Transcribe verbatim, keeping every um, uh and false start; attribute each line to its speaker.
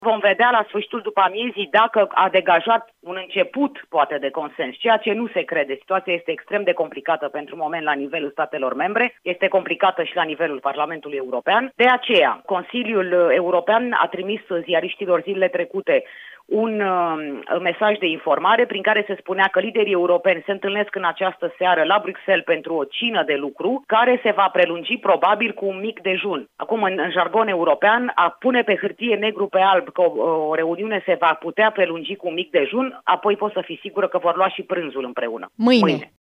Speaker 1: Vom vedea la sfârșitul după amiezii dacă a degajat un început, poate, de consens, ceea ce nu se crede. Situația este extrem de complicată pentru moment la nivelul statelor membre, este complicată și la nivelul Parlamentului European. De aceea, Consiliul European a trimis ziariștilor zilele trecute un uh, mesaj de informare prin care se spunea că liderii europeni se întâlnesc în această seară la Bruxelles pentru o cină de lucru, care se va prelungi probabil cu un mic dejun. Acum, în, în jargon european, a pune pe hârtie negru pe alb că o, o reuniune se va putea prelungi cu un mic dejun, apoi poți să fii sigură că vor lua și prânzul împreună.
Speaker 2: Mâine. Mâine.